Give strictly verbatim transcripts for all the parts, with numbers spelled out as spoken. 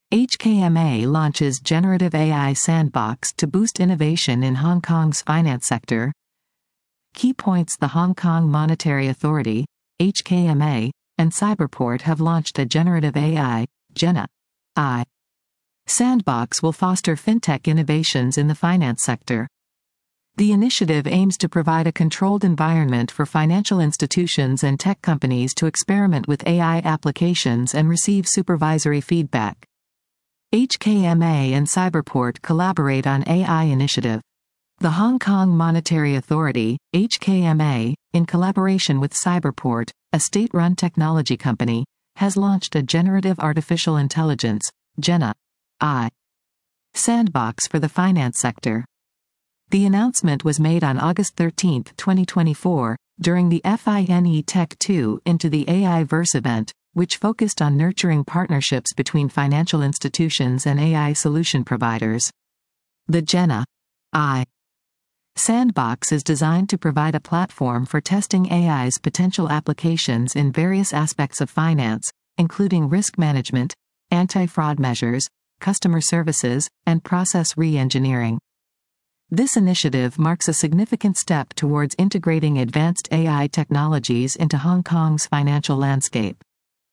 H K M A launches Generative A I Sandbox to boost innovation in Hong Kong's finance sector. Key points: the Hong Kong Monetary Authority, H K M A, and Cyberport have launched a Generative A I, Gen A I Sandbox will foster fintech innovations in the finance sector. The initiative aims to provide a controlled environment for financial institutions and tech companies to experiment with A I applications and receive supervisory feedback. H K M A and Cyberport collaborate on A I initiative. The Hong Kong Monetary Authority, H K M A, in collaboration with Cyberport, a state-run technology company, has launched a Generative Artificial Intelligence, Gen A I Sandbox for the finance sector. The announcement was made on August thirteenth, twenty twenty-four, during the FINE-Tech two Into the A I Verse event, which focused on nurturing partnerships between financial institutions and A I solution providers. The Gen A I Sandbox is designed to provide a platform for testing A I's potential applications in various aspects of finance, including risk management, anti-fraud measures, customer services, and process re-engineering. This initiative marks a significant step towards integrating advanced A I technologies into Hong Kong's financial landscape.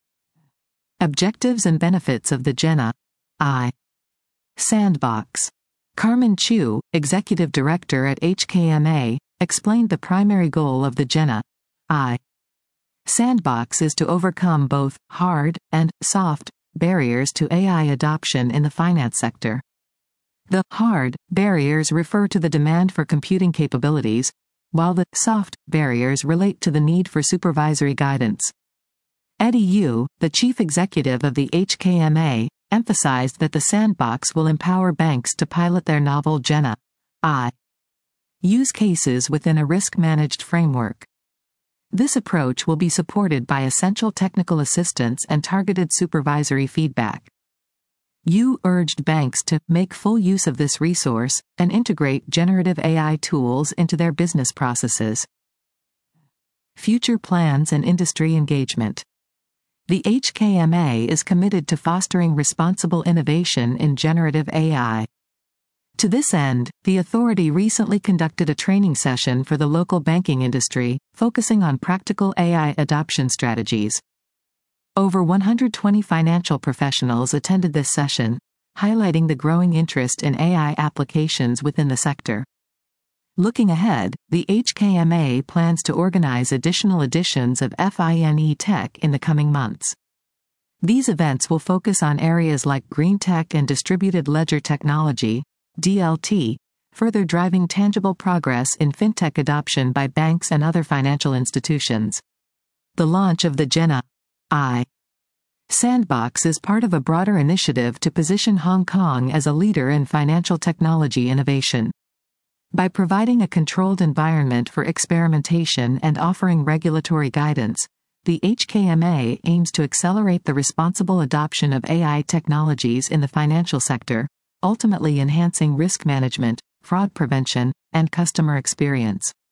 Objectives and benefits of the Gen A I Sandbox. Carmen Chu, Executive Director at H K M A, explained the primary goal of the Gen A I Sandbox is to overcome both hard and soft barriers to A I adoption in the finance sector. The hard barriers refer to the demand for computing capabilities, while the soft barriers relate to the need for supervisory guidance. Eddie Yu, the chief executive of the H K M A, emphasized that the sandbox will empower banks to pilot their novel Gen A I use cases within a risk-managed framework. This approach will be supported by essential technical assistance and targeted supervisory feedback. Yu urged banks to make full use of this resource and integrate generative A I tools into their business processes. Future plans and industry engagement. The H K M A is committed to fostering responsible innovation in generative A I. To this end, the authority recently conducted a training session for the local banking industry, focusing on practical A I adoption strategies. Over one hundred twenty financial professionals attended this session, highlighting the growing interest in A I applications within the sector. Looking ahead, the H K M A plans to organize additional editions of FINE-Tech in the coming months. These events will focus on areas like green tech and distributed ledger technology, D L T, further driving tangible progress in fintech adoption by banks and other financial institutions. The launch of the Gen A I Sandbox is part of a broader initiative to position Hong Kong as a leader in financial technology innovation. By providing a controlled environment for experimentation and offering regulatory guidance, the H K M A aims to accelerate the responsible adoption of A I technologies in the financial sector, ultimately enhancing risk management, fraud prevention, and customer experience.